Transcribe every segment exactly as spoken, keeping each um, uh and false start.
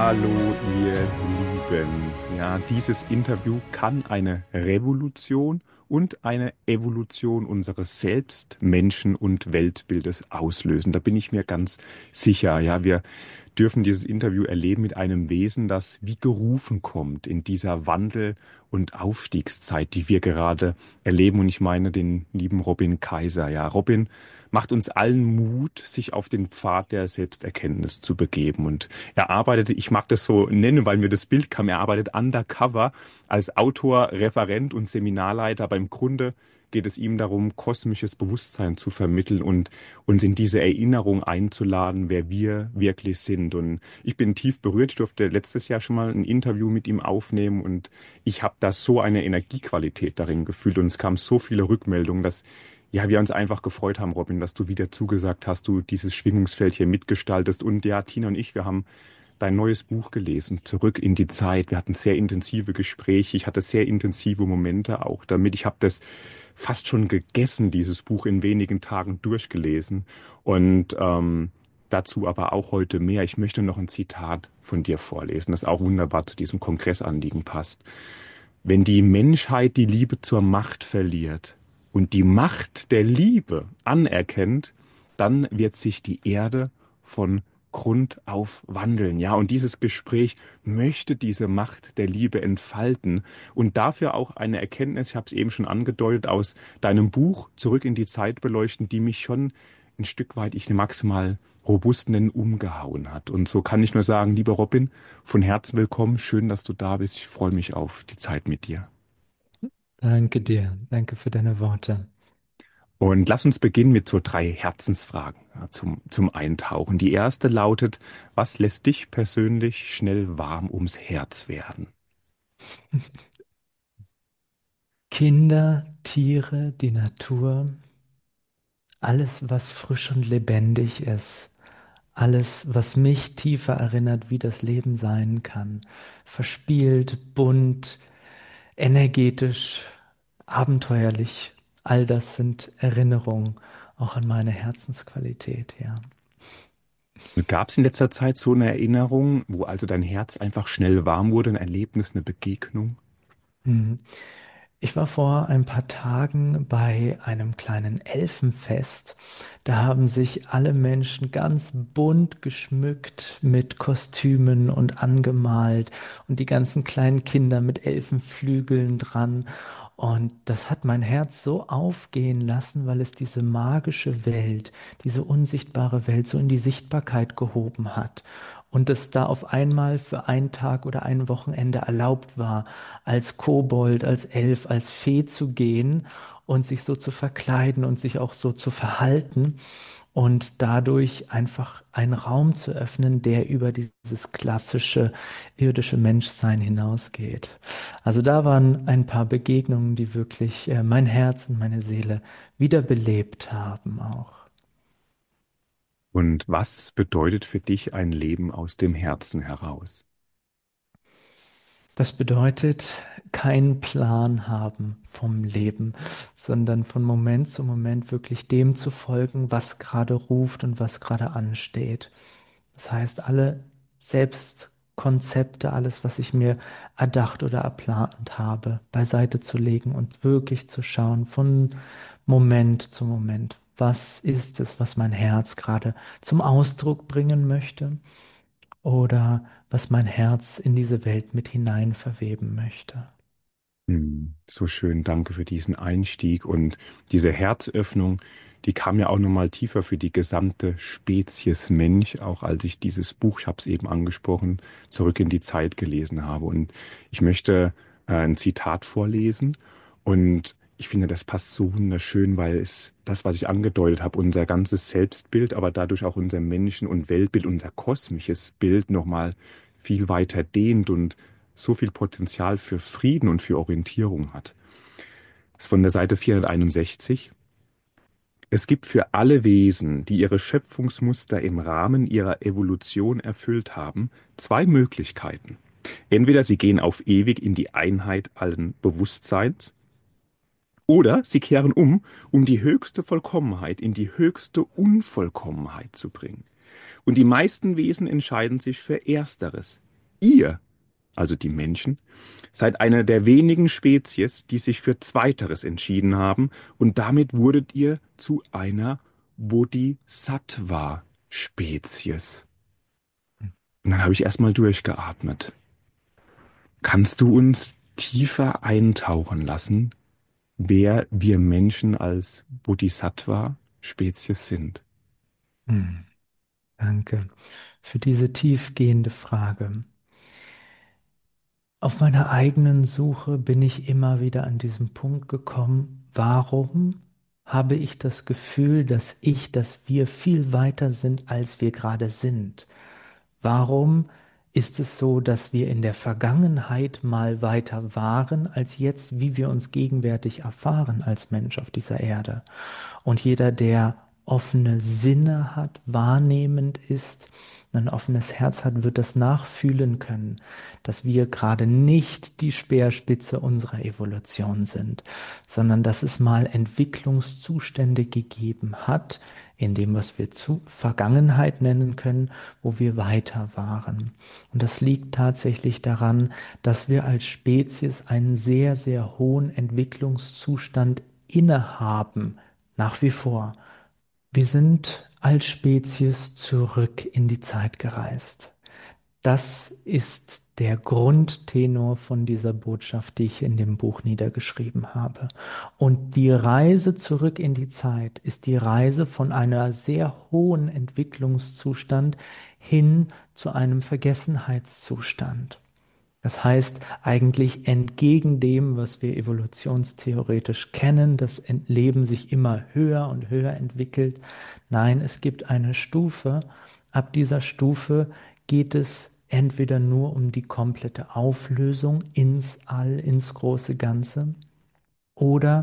Hallo, ihr Lieben. Ja, dieses Interview kann eine Revolution und eine Evolution unseres Selbst-, Menschen- und Weltbildes auslösen. Da bin ich mir ganz sicher. Ja, wir dürfen dieses Interview erleben mit einem Wesen, das wie gerufen kommt in dieser Wandel- und Aufstiegszeit, die wir gerade erleben. Und ich meine den lieben Robin Kaiser. Ja, Robin macht uns allen Mut, sich auf den Pfad der Selbsterkenntnis zu begeben. Und er arbeitet, ich mag das so nennen, weil mir das Bild kam, er arbeitet undercover als Autor, Referent und Seminarleiter. Aber im Grunde geht es ihm darum, kosmisches Bewusstsein zu vermitteln und uns in diese Erinnerung einzuladen, wer wir wirklich sind. Und ich bin tief berührt. Ich durfte letztes Jahr schon mal ein Interview mit ihm aufnehmen und ich habe da so eine Energiequalität darin gefühlt und es kamen so viele Rückmeldungen, dass ja, wir uns einfach gefreut haben, Robin, dass du wieder zugesagt hast, du dieses Schwingungsfeld hier mitgestaltest. Und ja, Tina und ich, wir haben dein neues Buch gelesen, Zurück in die Zeit. Wir hatten sehr intensive Gespräche. Ich hatte sehr intensive Momente auch damit. Ich habe das fast schon gegessen, dieses Buch in wenigen Tagen durchgelesen. Und ähm, dazu aber auch heute mehr. Ich möchte noch ein Zitat von dir vorlesen, das auch wunderbar zu diesem Kongressanliegen passt. Wenn die Menschheit die Liebe zur Macht verliert und die Macht der Liebe anerkennt, dann wird sich die Erde von Grund auf wandeln. Ja, und dieses Gespräch möchte diese Macht der Liebe entfalten und dafür auch eine Erkenntnis, ich habe es eben schon angedeutet, aus deinem Buch Zurück in die Zeit beleuchten, die mich schon ein Stück weit, ich maximal robust nennen, umgehauen hat. Und so kann ich nur sagen, lieber Robin, von Herzen willkommen. Schön, dass du da bist. Ich freue mich auf die Zeit mit dir. Danke dir. Danke für deine Worte. Und lass uns beginnen mit so drei Herzensfragen, ja, zum, zum Eintauchen. Die erste lautet, was lässt dich persönlich schnell warm ums Herz werden? Kinder, Tiere, die Natur, alles, was frisch und lebendig ist, alles, was mich tiefer erinnert, wie das Leben sein kann. Verspielt, bunt, energetisch, abenteuerlich. All das sind Erinnerungen auch an meine Herzensqualität, ja. Gab es in letzter Zeit so eine Erinnerung, wo also dein Herz einfach schnell warm wurde, ein Erlebnis, eine Begegnung? Mhm. Ich war vor ein paar Tagen bei einem kleinen Elfenfest. Da haben sich alle Menschen ganz bunt geschmückt mit Kostümen und angemalt und die ganzen kleinen Kinder mit Elfenflügeln dran. Und das hat mein Herz so aufgehen lassen, weil es diese magische Welt, diese unsichtbare Welt so in die Sichtbarkeit gehoben hat. Und es da auf einmal für einen Tag oder ein Wochenende erlaubt war, als Kobold, als Elf, als Fee zu gehen und sich so zu verkleiden und sich auch so zu verhalten und dadurch einfach einen Raum zu öffnen, der über dieses klassische irdische Menschsein hinausgeht. Also da waren ein paar Begegnungen, die wirklich äh, mein Herz und meine Seele wiederbelebt haben auch. Und was bedeutet für dich ein Leben aus dem Herzen heraus? Das bedeutet, keinen Plan haben vom Leben, sondern von Moment zu Moment wirklich dem zu folgen, was gerade ruft und was gerade ansteht. Das heißt, alle Selbstkonzepte, alles, was ich mir erdacht oder erplant habe, beiseite zu legen und wirklich zu schauen von Moment zu Moment. Was ist es, was mein Herz gerade zum Ausdruck bringen möchte? Oder was mein Herz in diese Welt mit hinein verweben möchte. Hm, so schön, danke für diesen Einstieg und diese Herzöffnung, die kam ja auch nochmal tiefer für die gesamte Spezies Mensch, auch als ich dieses Buch, ich habe es eben angesprochen, Zurück in die Zeit gelesen habe. Und ich möchte äh, ein Zitat vorlesen und ich finde, das passt so wunderschön, weil es das, was ich angedeutet habe, unser ganzes Selbstbild, aber dadurch auch unser Menschen- und Weltbild, unser kosmisches Bild nochmal viel weiter dehnt und so viel Potenzial für Frieden und für Orientierung hat. Das ist von der Seite vierhunderteinundsechzig. Es gibt für alle Wesen, die ihre Schöpfungsmuster im Rahmen ihrer Evolution erfüllt haben, zwei Möglichkeiten. Entweder sie gehen auf ewig in die Einheit allen Bewusstseins, oder sie kehren um, um die höchste Vollkommenheit in die höchste Unvollkommenheit zu bringen. Und die meisten Wesen entscheiden sich für Ersteres. Ihr, also die Menschen, seid einer der wenigen Spezies, die sich für Zweiteres entschieden haben und damit wurdet ihr zu einer Bodhisattva-Spezies. Und dann habe ich erstmal durchgeatmet. Kannst du uns tiefer eintauchen lassen, wer wir Menschen als Bodhisattva-Spezies sind? Hm, danke für diese tiefgehende Frage. Auf meiner eigenen Suche bin ich immer wieder an diesen Punkt gekommen, warum habe ich das Gefühl, dass ich, dass wir viel weiter sind, als wir gerade sind? Warum ist es so, dass wir in der Vergangenheit mal weiter waren, als jetzt, wie wir uns gegenwärtig erfahren als Mensch auf dieser Erde? Und jeder, der offene Sinne hat, wahrnehmend ist, ein offenes Herz hat, wird das nachfühlen können, dass wir gerade nicht die Speerspitze unserer Evolution sind, sondern dass es mal Entwicklungszustände gegeben hat, in dem, was wir zu Vergangenheit nennen können, wo wir weiter waren. Und das liegt tatsächlich daran, dass wir als Spezies einen sehr, sehr hohen Entwicklungszustand innehaben, nach wie vor. Wir sind als Spezies zurück in die Zeit gereist. Das ist der Grundtenor von dieser Botschaft, die ich in dem Buch niedergeschrieben habe. Und die Reise zurück in die Zeit ist die Reise von einer sehr hohen Entwicklungszustand hin zu einem Vergessenheitszustand. Das heißt eigentlich entgegen dem, was wir evolutionstheoretisch kennen, dass Leben sich immer höher und höher entwickelt. Nein, es gibt eine Stufe. Ab dieser Stufe geht es entweder nur um die komplette Auflösung ins All, ins große Ganze, oder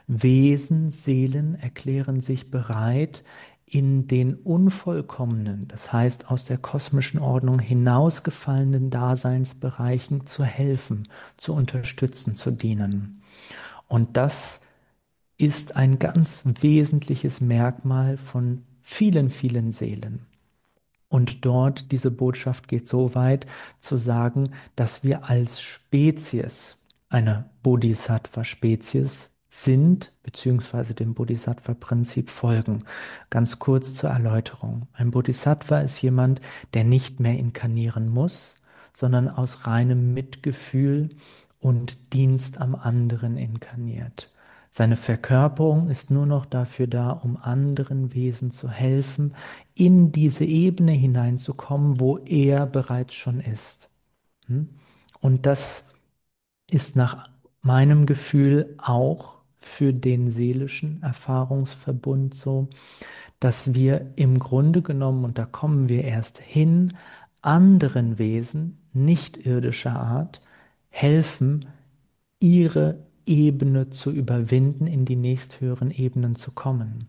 Wesen, Seelen erklären sich bereit, in den unvollkommenen, das heißt aus der kosmischen Ordnung hinausgefallenen Daseinsbereichen zu helfen, zu unterstützen, zu dienen. Und das ist ein ganz wesentliches Merkmal von vielen, vielen Seelen. Und dort, diese Botschaft geht so weit zu sagen, dass wir als Spezies eine Bodhisattva-Spezies sind, beziehungsweise dem Bodhisattva-Prinzip folgen. Ganz kurz zur Erläuterung. Ein Bodhisattva ist jemand, der nicht mehr inkarnieren muss, sondern aus reinem Mitgefühl und Dienst am anderen inkarniert. Seine Verkörperung ist nur noch dafür da, um anderen Wesen zu helfen, in diese Ebene hineinzukommen, wo er bereits schon ist. Hm? Und das ist nach meinem Gefühl auch für den seelischen Erfahrungsverbund so, dass wir im Grunde genommen, und da kommen wir erst hin, anderen Wesen nicht irdischer Art helfen, ihre Ebene zu überwinden, in die nächsthöheren Ebenen zu kommen.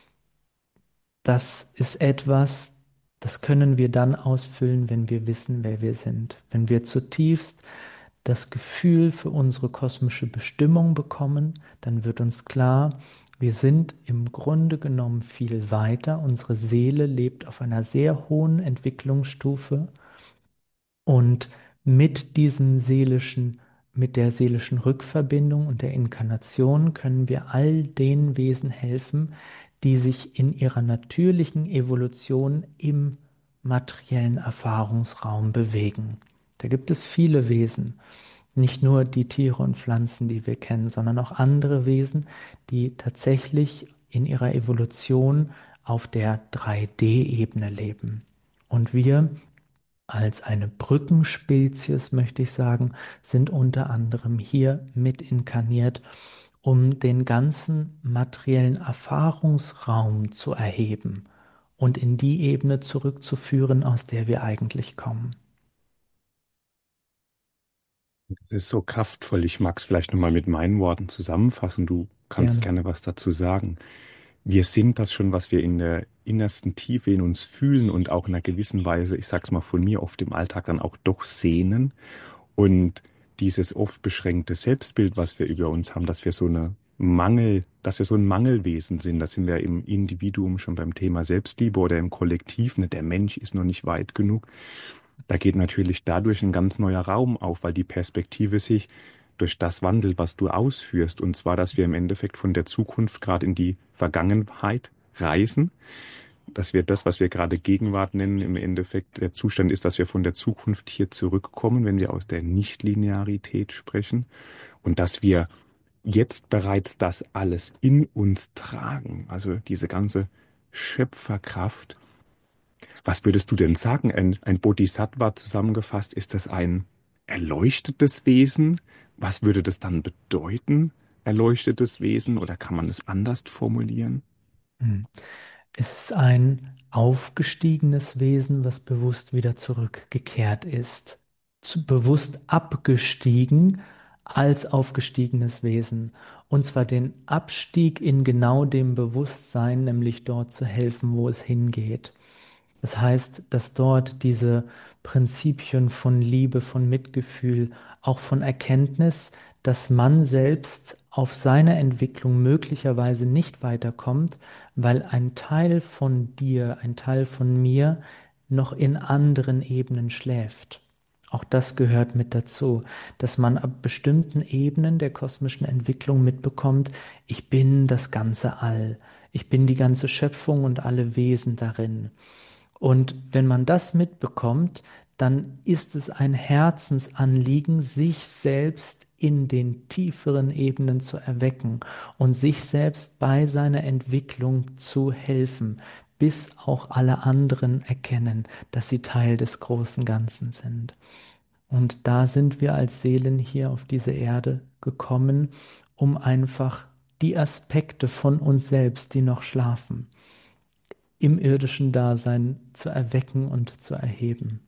Das ist etwas, das können wir dann ausfüllen, wenn wir wissen, wer wir sind. Wenn wir zutiefst das Gefühl für unsere kosmische Bestimmung bekommen, dann wird uns klar, wir sind im Grunde genommen viel weiter. Unsere Seele lebt auf einer sehr hohen Entwicklungsstufe und mit diesem seelischen, mit der seelischen Rückverbindung und der Inkarnation können wir all den Wesen helfen, die sich in ihrer natürlichen Evolution im materiellen Erfahrungsraum bewegen. Da gibt es viele Wesen, nicht nur die Tiere und Pflanzen, die wir kennen, sondern auch andere Wesen, die tatsächlich in ihrer Evolution auf der drei D-Ebene leben. Und wir als eine Brückenspezies, möchte ich sagen, sind unter anderem hier mit inkarniert, um den ganzen materiellen Erfahrungsraum zu erheben und in die Ebene zurückzuführen, aus der wir eigentlich kommen. Das ist so kraftvoll. Ich mag es vielleicht nochmal mit meinen Worten zusammenfassen. Du kannst Gerne. gerne was dazu sagen. Wir sind das schon, was wir in der innersten Tiefe in uns fühlen und auch in einer gewissen Weise, ich sag's mal von mir, oft im Alltag dann auch doch sehnen. Und dieses oft beschränkte Selbstbild, was wir über uns haben, dass wir so eine Mangel, dass wir so ein Mangelwesen sind, da sind wir im Individuum schon beim Thema Selbstliebe oder im Kollektiv, ne? Der Mensch ist noch nicht weit genug. Da geht natürlich dadurch ein ganz neuer Raum auf, weil die Perspektive sich durch das wandelt, was du ausführst. Und zwar, dass wir im Endeffekt von der Zukunft gerade in die Vergangenheit reisen, dass wir das, was wir gerade Gegenwart nennen, im Endeffekt der Zustand ist, dass wir von der Zukunft hier zurückkommen, wenn wir aus der Nichtlinearität sprechen. Und dass wir jetzt bereits das alles in uns tragen. Also diese ganze Schöpferkraft. Was würdest du denn sagen? Ein, ein Bodhisattva zusammengefasst, ist das ein erleuchtetes Wesen? Was würde das dann bedeuten, erleuchtetes Wesen? Oder kann man es anders formulieren? Hm. Es ist ein aufgestiegenes Wesen, was bewusst wieder zurückgekehrt ist. Zu, bewusst abgestiegen als aufgestiegenes Wesen. Und zwar den Abstieg in genau dem Bewusstsein, nämlich dort zu helfen, wo es hingeht. Das heißt, dass dort diese Prinzipien von Liebe, von Mitgefühl, auch von Erkenntnis, dass man selbst auf seiner Entwicklung möglicherweise nicht weiterkommt, weil ein Teil von dir, ein Teil von mir noch in anderen Ebenen schläft. Auch das gehört mit dazu, dass man ab bestimmten Ebenen der kosmischen Entwicklung mitbekommt, ich bin das ganze All, ich bin die ganze Schöpfung und alle Wesen darin. Und wenn man das mitbekommt, dann ist es ein Herzensanliegen, sich selbst in den tieferen Ebenen zu erwecken und sich selbst bei seiner Entwicklung zu helfen, bis auch alle anderen erkennen, dass sie Teil des großen Ganzen sind. Und da sind wir als Seelen hier auf diese Erde gekommen, um einfach die Aspekte von uns selbst, die noch schlafen, im irdischen Dasein zu erwecken und zu erheben.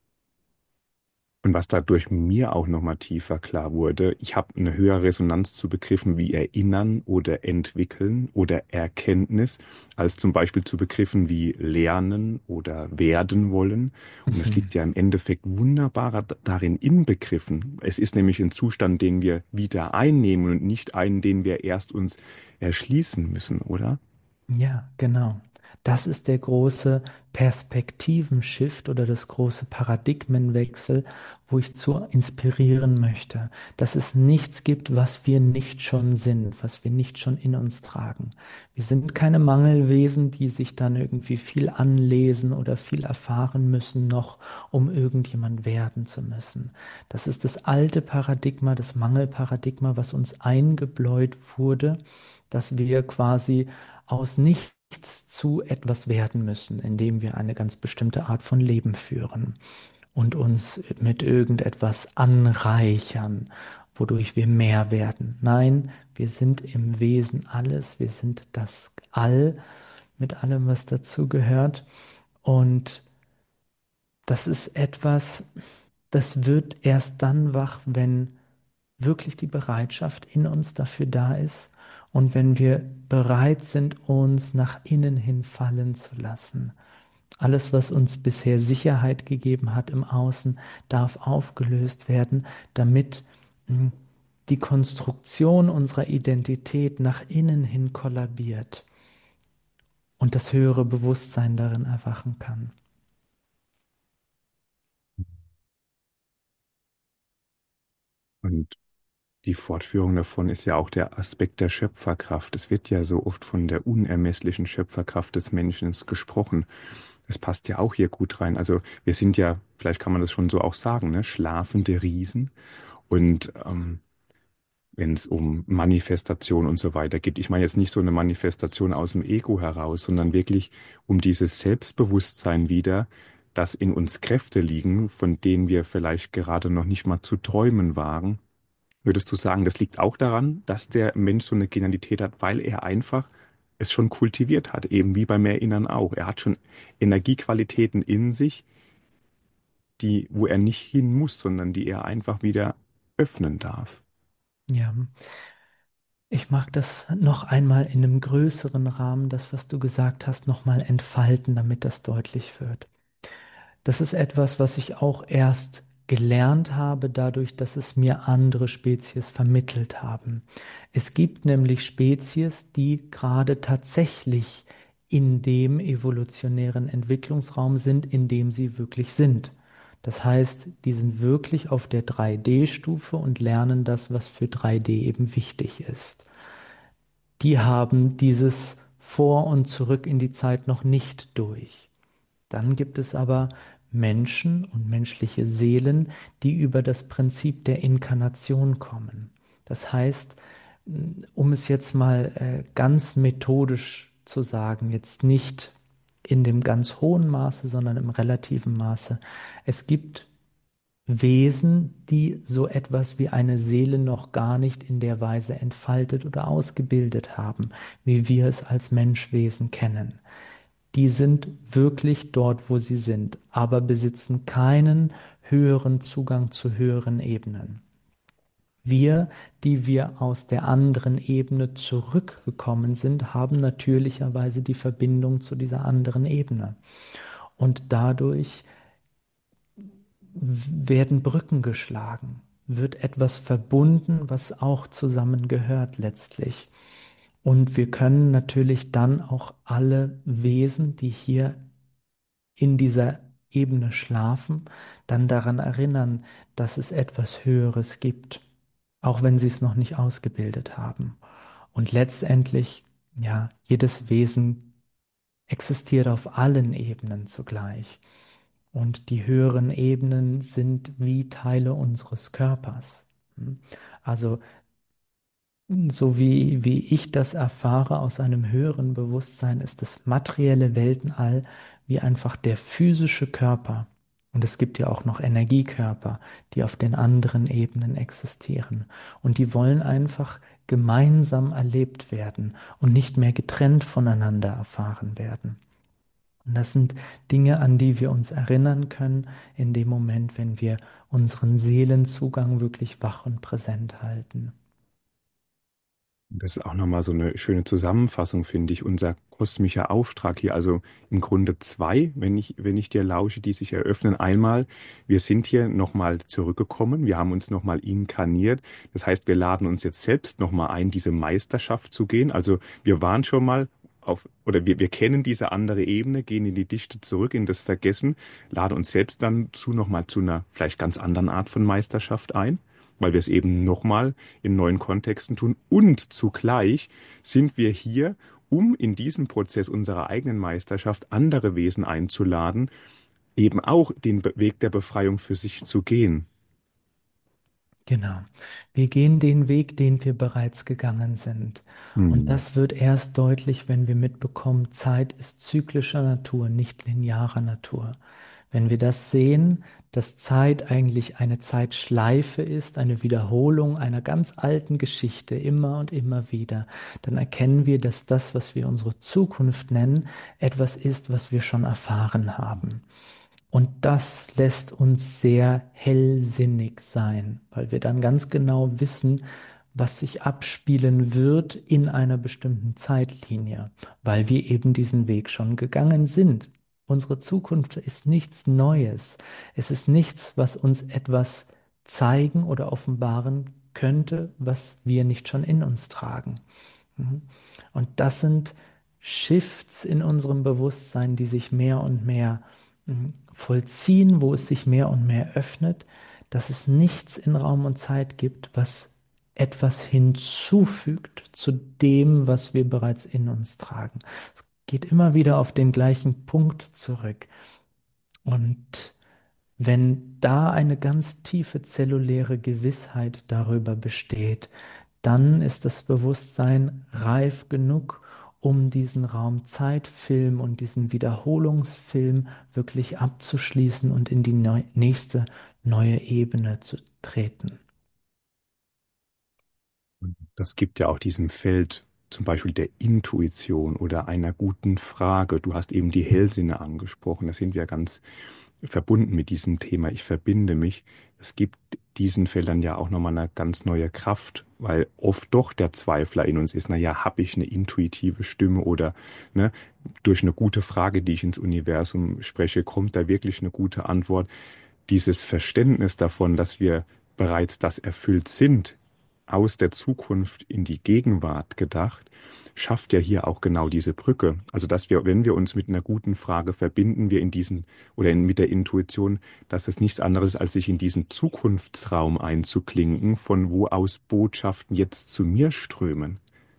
Und was dadurch mir auch nochmal tiefer klar wurde, ich habe eine höhere Resonanz zu Begriffen wie Erinnern oder Entwickeln oder Erkenntnis, als zum Beispiel zu Begriffen wie Lernen oder Werden wollen. Und es liegt ja im Endeffekt wunderbarer d- darin inbegriffen. Es ist nämlich ein Zustand, den wir wieder einnehmen und nicht einen, den wir erst uns erschließen müssen, oder? Ja, genau. Das ist der große Perspektivenshift oder das große Paradigmenwechsel, wo ich zu inspirieren möchte, dass es nichts gibt, was wir nicht schon sind, was wir nicht schon in uns tragen. Wir sind keine Mangelwesen, die sich dann irgendwie viel anlesen oder viel erfahren müssen noch, um irgendjemand werden zu müssen. Das ist das alte Paradigma, das Mangelparadigma, was uns eingebläut wurde, dass wir quasi aus nichts zu etwas werden müssen, indem wir eine ganz bestimmte Art von Leben führen und uns mit irgendetwas anreichern, wodurch wir mehr werden. Nein, wir sind im Wesen alles, wir sind das All mit allem, was dazu gehört. Und das ist etwas, das wird erst dann wach, wenn wirklich die Bereitschaft in uns dafür da ist und wenn wir bereit sind, uns nach innen hin fallen zu lassen. Alles, was uns bisher Sicherheit gegeben hat im Außen, darf aufgelöst werden, damit mh, die Konstruktion unserer Identität nach innen hin kollabiert und das höhere Bewusstsein darin erwachen kann. Und die Fortführung davon ist ja auch der Aspekt der Schöpferkraft. Es wird ja so oft von der unermesslichen Schöpferkraft des Menschen gesprochen. Das passt ja auch hier gut rein. Also wir sind ja, vielleicht kann man das schon so auch sagen, ne, schlafende Riesen. Und ähm, wenn es um Manifestation und so weiter geht, ich meine jetzt nicht so eine Manifestation aus dem Ego heraus, sondern wirklich um dieses Selbstbewusstsein wieder, dass in uns Kräfte liegen, von denen wir vielleicht gerade noch nicht mal zu träumen wagen. Würdest du sagen, das liegt auch daran, dass der Mensch so eine Genialität hat, weil er einfach es schon kultiviert hat, eben wie beim Erinnern auch. Er hat schon Energiequalitäten in sich, die, wo er nicht hin muss, sondern die er einfach wieder öffnen darf. Ja, ich mag das noch einmal in einem größeren Rahmen, das, was du gesagt hast, noch mal entfalten, damit das deutlich wird. Das ist etwas, was ich auch erst gelernt habe, dadurch, dass es mir andere Spezies vermittelt haben. Es gibt nämlich Spezies, die gerade tatsächlich in dem evolutionären Entwicklungsraum sind, in dem sie wirklich sind. Das heißt, die sind wirklich auf der drei D-Stufe und lernen das, was für drei D eben wichtig ist. Die haben dieses Vor und Zurück in die Zeit noch nicht durch. Dann gibt es aber Menschen und menschliche Seelen, die über das Prinzip der Inkarnation kommen. Das heißt, um es jetzt mal äh, ganz methodisch zu sagen, jetzt nicht in dem ganz hohen Maße, sondern im relativen Maße. Es gibt Wesen, die so etwas wie eine Seele noch gar nicht in der Weise entfaltet oder ausgebildet haben, wie wir es als Menschwesen kennen. Die sind wirklich dort, wo sie sind, aber besitzen keinen höheren Zugang zu höheren Ebenen. Wir, die wir aus der anderen Ebene zurückgekommen sind, haben natürlicherweise die Verbindung zu dieser anderen Ebene. Und dadurch werden Brücken geschlagen, wird etwas verbunden, was auch zusammengehört letztlich. Und wir können natürlich dann auch alle Wesen, die hier in dieser Ebene schlafen, dann daran erinnern, dass es etwas Höheres gibt, auch wenn sie es noch nicht ausgebildet haben. Und letztendlich, ja, jedes Wesen existiert auf allen Ebenen zugleich. Und die höheren Ebenen sind wie Teile unseres Körpers. Hm? Also so wie, wie ich das erfahre aus einem höheren Bewusstsein, ist das materielle Weltenall wie einfach der physische Körper. Und es gibt ja auch noch Energiekörper, die auf den anderen Ebenen existieren. Und die wollen einfach gemeinsam erlebt werden und nicht mehr getrennt voneinander erfahren werden. Und das sind Dinge, an die wir uns erinnern können in dem Moment, wenn wir unseren Seelenzugang wirklich wach und präsent halten. Das ist auch nochmal so eine schöne Zusammenfassung, finde ich, unser kosmischer Auftrag hier. Also im Grunde zwei, wenn ich, wenn ich dir lausche, die sich eröffnen. Einmal, wir sind hier nochmal zurückgekommen, wir haben uns nochmal inkarniert. Das heißt, wir laden uns jetzt selbst nochmal ein, diese Meisterschaft zu gehen. Also wir waren schon mal auf, oder wir, wir kennen diese andere Ebene, gehen in die Dichte zurück, in das Vergessen, laden uns selbst dann zu nochmal zu einer vielleicht ganz anderen Art von Meisterschaft ein, weil wir es eben nochmal in neuen Kontexten tun. Und zugleich sind wir hier, um in diesem Prozess unserer eigenen Meisterschaft andere Wesen einzuladen, eben auch den Be- Weg der Befreiung für sich zu gehen. Genau. Wir gehen den Weg, den wir bereits gegangen sind. Und Hm. das wird erst deutlich, wenn wir mitbekommen, Zeit ist zyklischer Natur, nicht linearer Natur. Wenn wir das sehen, dass Zeit eigentlich eine Zeitschleife ist, eine Wiederholung einer ganz alten Geschichte, immer und immer wieder, dann erkennen wir, dass das, was wir unsere Zukunft nennen, etwas ist, was wir schon erfahren haben. Und das lässt uns sehr hellsinnig sein, weil wir dann ganz genau wissen, was sich abspielen wird in einer bestimmten Zeitlinie, weil wir eben diesen Weg schon gegangen sind. Unsere Zukunft ist nichts Neues. Es ist nichts, was uns etwas zeigen oder offenbaren könnte, was wir nicht schon in uns tragen. Mhm. Und das sind Shifts in unserem Bewusstsein, die sich mehr und mehr mhm, vollziehen, wo es sich mehr und mehr öffnet, dass es nichts in Raum und Zeit gibt, was etwas hinzufügt zu dem, was wir bereits in uns tragen. Es geht immer wieder auf den gleichen Punkt zurück. Und wenn da eine ganz tiefe zelluläre Gewissheit darüber besteht, dann ist das Bewusstsein reif genug, um diesen Raum-Zeit-Film und diesen Wiederholungsfilm wirklich abzuschließen und in die neu nächste neue Ebene zu treten. Das gibt ja auch diesem Feld zum Beispiel der Intuition oder einer guten Frage. Du hast eben die Hellsinne angesprochen. Da sind wir ganz verbunden mit diesem Thema. Ich verbinde mich. Es gibt diesen Feldern ja auch nochmal eine ganz neue Kraft, weil oft doch der Zweifler in uns ist, na ja, habe ich eine intuitive Stimme oder ne, durch eine gute Frage, die ich ins Universum spreche, kommt da wirklich eine gute Antwort. Dieses Verständnis davon, dass wir bereits das erfüllt sind, aus der Zukunft in die Gegenwart gedacht, schafft ja hier auch genau diese Brücke. Also dass wir, wenn wir uns mit einer guten Frage verbinden, wir in diesen oder in, mit der Intuition, dass es nichts anderes als sich in diesen Zukunftsraum einzuklinken, von wo aus Botschaften jetzt zu mir strömen.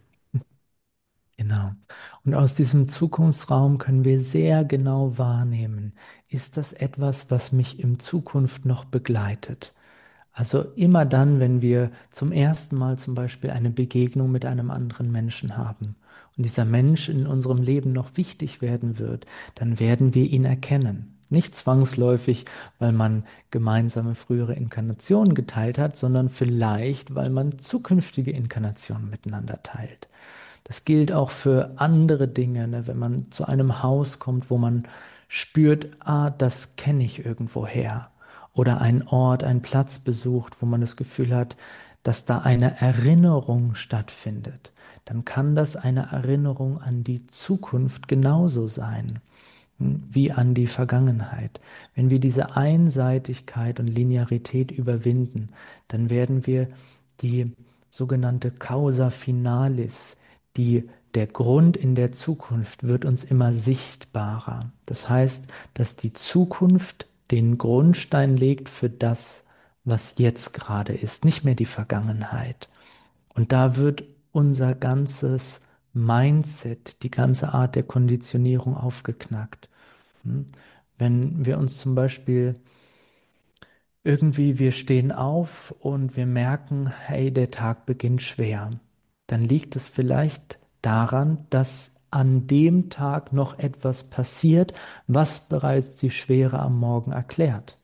Genau. Und aus diesem Zukunftsraum können wir sehr genau wahrnehmen, ist das etwas, was mich in Zukunft noch begleitet? Also immer dann, wenn wir zum ersten Mal zum Beispiel eine Begegnung mit einem anderen Menschen haben und dieser Mensch in unserem Leben noch wichtig werden wird, dann werden wir ihn erkennen. Nicht zwangsläufig, weil man gemeinsame frühere Inkarnationen geteilt hat, sondern vielleicht, weil man zukünftige Inkarnationen miteinander teilt. Das gilt auch für andere Dinge, ne? Wenn man zu einem Haus kommt, wo man spürt, ah, das kenne ich irgendwoher. Oder einen Ort, einen Platz besucht, wo man das Gefühl hat, dass da eine Erinnerung stattfindet. Dann kann das eine Erinnerung an die Zukunft genauso sein, hm, wie an die Vergangenheit. Wenn wir diese Einseitigkeit und Linearität überwinden, dann werden wir die sogenannte Causa Finalis, die der Grund in der Zukunft wird uns immer sichtbarer. Das heißt, dass die Zukunft den Grundstein legt für das, was jetzt gerade ist, nicht mehr die Vergangenheit. Und da wird unser ganzes Mindset, die ganze Art der Konditionierung aufgeknackt. Hm? Wenn wir uns zum Beispiel irgendwie, wir stehen auf und wir merken, hey, der Tag beginnt schwer, dann liegt es vielleicht daran, dass an dem Tag noch etwas passiert, was bereits die Schwere am Morgen erklärt.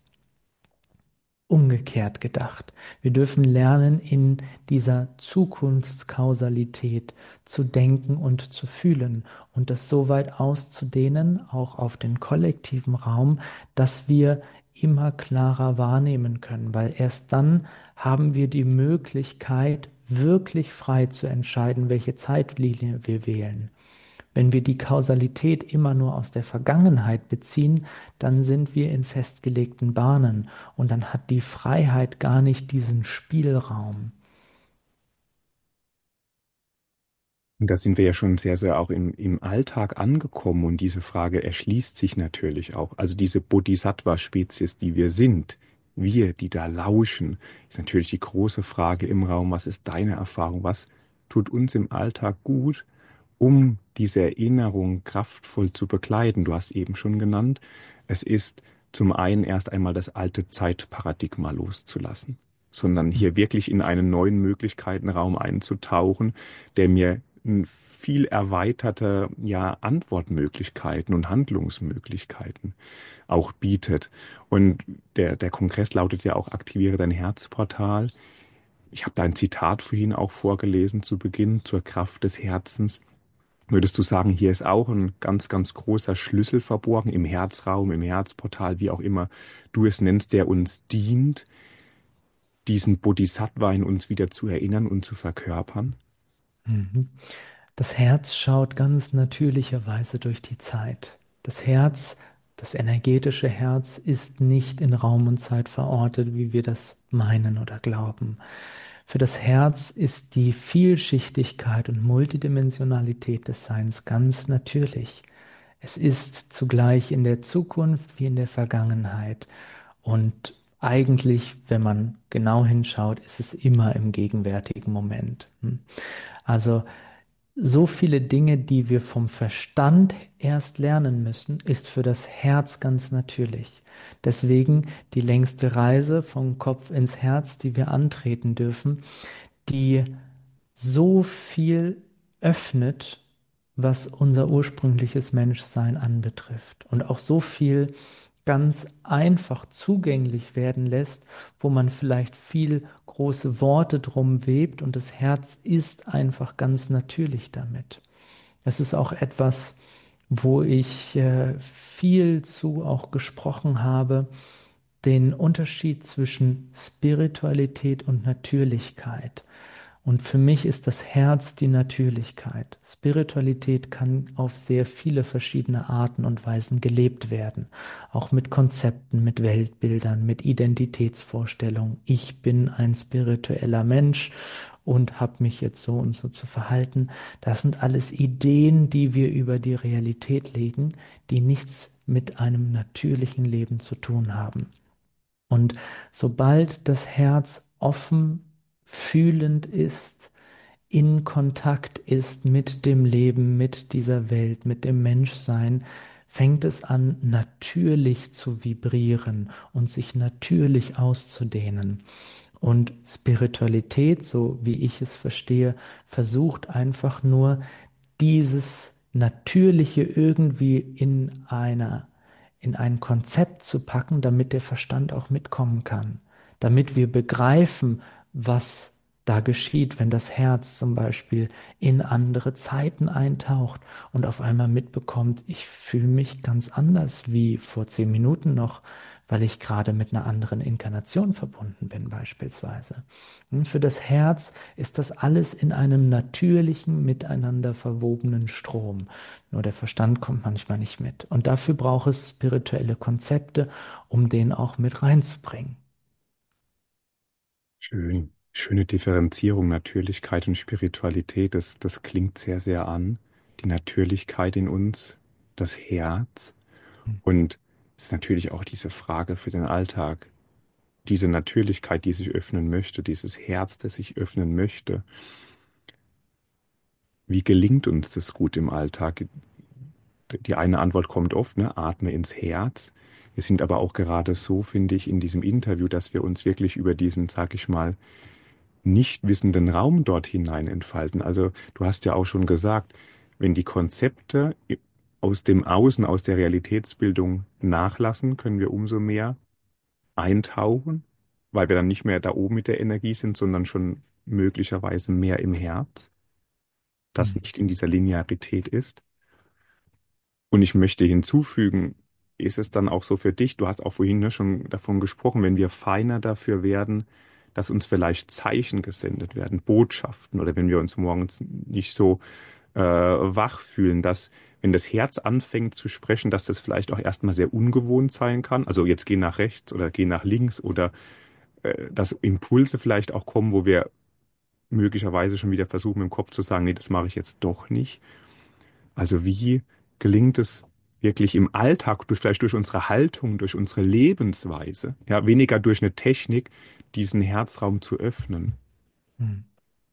Umgekehrt gedacht. Wir dürfen lernen, in dieser Zukunftskausalität zu denken und zu fühlen und das so weit auszudehnen, auch auf den kollektiven Raum, dass wir immer klarer wahrnehmen können, weil erst dann haben wir die Möglichkeit, wirklich frei zu entscheiden, welche Zeitlinie wir wählen. Wenn wir die Kausalität immer nur aus der Vergangenheit beziehen, dann sind wir in festgelegten Bahnen und dann hat die Freiheit gar nicht diesen Spielraum. Und da sind wir ja schon sehr, sehr auch im, im Alltag angekommen und diese Frage erschließt sich natürlich auch. Also diese Bodhisattva-Spezies, die wir sind, wir, die da lauschen, ist natürlich die große Frage im Raum, was ist deine Erfahrung, was tut uns im Alltag gut, um diese Erinnerung kraftvoll zu begleiten. Du hast eben schon genannt, es ist zum einen erst einmal das alte Zeitparadigma loszulassen, sondern hier wirklich in einen neuen Möglichkeitenraum einzutauchen, der mir ein viel erweiterte, ja, Antwortmöglichkeiten und Handlungsmöglichkeiten auch bietet. Und der, der Kongress lautet ja auch, aktiviere dein Herzportal. Ich habe da ein Zitat vorhin auch vorgelesen zu Beginn zur Kraft des Herzens. Würdest du sagen, hier ist auch ein ganz, ganz großer Schlüssel verborgen im Herzraum, im Herzportal, wie auch immer du es nennst, der uns dient, diesen Bodhisattva in uns wieder zu erinnern und zu verkörpern? Mhm. Das Herz schaut ganz natürlicherweise durch die Zeit. Das Herz, das energetische Herz, ist nicht in Raum und Zeit verortet, wie wir das meinen oder glauben. Für das Herz ist die Vielschichtigkeit und Multidimensionalität des Seins ganz natürlich. Es ist zugleich in der Zukunft wie in der Vergangenheit. Und eigentlich, wenn man genau hinschaut, ist es immer im gegenwärtigen Moment. Hm? Also so viele Dinge, die wir vom Verstand erst lernen müssen, ist für das Herz ganz natürlich. Deswegen die längste Reise vom Kopf ins Herz, die wir antreten dürfen, die so viel öffnet, was unser ursprüngliches Menschsein anbetrifft und auch so viel ganz einfach zugänglich werden lässt, wo man vielleicht viel große Worte drum webt und das Herz ist einfach ganz natürlich damit. Es ist auch etwas, wo ich äh, viel zu auch gesprochen habe, den Unterschied zwischen Spiritualität und Natürlichkeit. Und für mich ist das Herz die Natürlichkeit. Spiritualität kann auf sehr viele verschiedene Arten und Weisen gelebt werden. Auch mit Konzepten, mit Weltbildern, mit Identitätsvorstellungen. Ich bin ein spiritueller Mensch und habe mich jetzt so und so zu verhalten. Das sind alles Ideen, die wir über die Realität legen, die nichts mit einem natürlichen Leben zu tun haben. Und sobald das Herz offen, fühlend ist, in Kontakt ist mit dem Leben, mit dieser Welt, mit dem Menschsein, fängt es an, natürlich zu vibrieren und sich natürlich auszudehnen. Und Spiritualität, so wie ich es verstehe, versucht einfach nur, dieses Natürliche irgendwie in einer, in ein Konzept zu packen, damit der Verstand auch mitkommen kann, damit wir begreifen, was da geschieht, wenn das Herz zum Beispiel in andere Zeiten eintaucht und auf einmal mitbekommt, ich fühle mich ganz anders wie vor zehn Minuten noch, weil ich gerade mit einer anderen Inkarnation verbunden bin beispielsweise. Und für das Herz ist das alles in einem natürlichen, miteinander verwobenen Strom. Nur der Verstand kommt manchmal nicht mit. Und dafür braucht es spirituelle Konzepte, um den auch mit reinzubringen. Schön. Schöne Differenzierung, Natürlichkeit und Spiritualität. Das, das klingt sehr, sehr an. Die Natürlichkeit in uns, das Herz. Und es ist natürlich auch diese Frage für den Alltag. Diese Natürlichkeit, die sich öffnen möchte, dieses Herz, das sich öffnen möchte. Wie gelingt uns das gut im Alltag? Die eine Antwort kommt oft, ne? Atme ins Herz. Wir sind aber auch gerade so, finde ich, in diesem Interview, dass wir uns wirklich über diesen, sag ich mal, nicht wissenden Raum dort hinein entfalten. Also du hast ja auch schon gesagt, wenn die Konzepte aus dem Außen, aus der Realitätsbildung nachlassen, können wir umso mehr eintauchen, weil wir dann nicht mehr da oben mit der Energie sind, sondern schon möglicherweise mehr im Herz, das Hm. nicht in dieser Linearität ist. Und ich möchte hinzufügen, ist es dann auch so für dich, du hast auch vorhin ne, schon davon gesprochen, wenn wir feiner dafür werden, dass uns vielleicht Zeichen gesendet werden, Botschaften, oder wenn wir uns morgens nicht so äh, wach fühlen, dass wenn das Herz anfängt zu sprechen, dass das vielleicht auch erstmal sehr ungewohnt sein kann. Also jetzt geh nach rechts oder geh nach links oder äh, dass Impulse vielleicht auch kommen, wo wir möglicherweise schon wieder versuchen im Kopf zu sagen, nee, das mache ich jetzt doch nicht. Also wie gelingt es wirklich im Alltag, durch, vielleicht durch unsere Haltung, durch unsere Lebensweise, ja, weniger durch eine Technik, diesen Herzraum zu öffnen? Hm.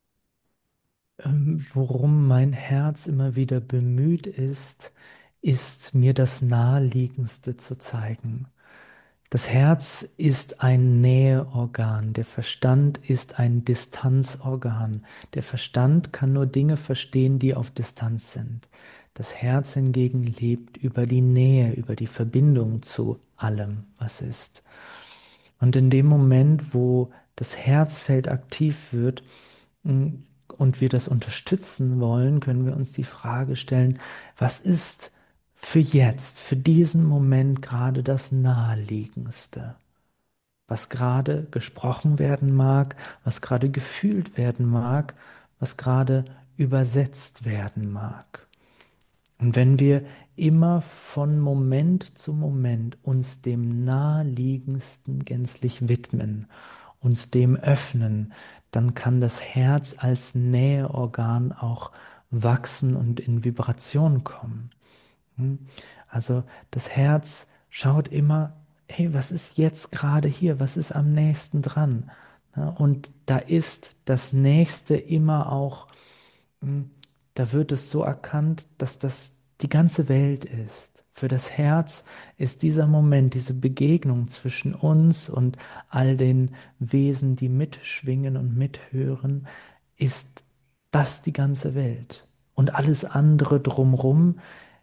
Ähm, worum mein Herz immer wieder bemüht ist, ist mir das Naheliegendste zu zeigen. Das Herz ist ein Näheorgan, der Verstand ist ein Distanzorgan. Der Verstand kann nur Dinge verstehen, die auf Distanz sind. Das Herz hingegen lebt über die Nähe, über die Verbindung zu allem, was ist. Und in dem Moment, wo das Herzfeld aktiv wird, mm, und wir das unterstützen wollen, können wir uns die Frage stellen, was ist für jetzt, für diesen Moment gerade das Naheliegendste, was gerade gesprochen werden mag, was gerade gefühlt werden mag, was gerade übersetzt werden mag. Und wenn wir immer von Moment zu Moment uns dem Naheliegendsten gänzlich widmen, uns dem öffnen, dann kann das Herz als Näheorgan auch wachsen und in Vibration kommen. Hm? Also das Herz schaut immer, hey, was ist jetzt gerade hier? Was ist am nächsten dran? Ja, und da ist das Nächste immer auch, hm, da wird es so erkannt, dass das die ganze Welt ist. Für das Herz ist dieser Moment, diese Begegnung zwischen uns und all den Wesen, die mitschwingen und mithören, ist das die ganze Welt. Und alles andere drumrum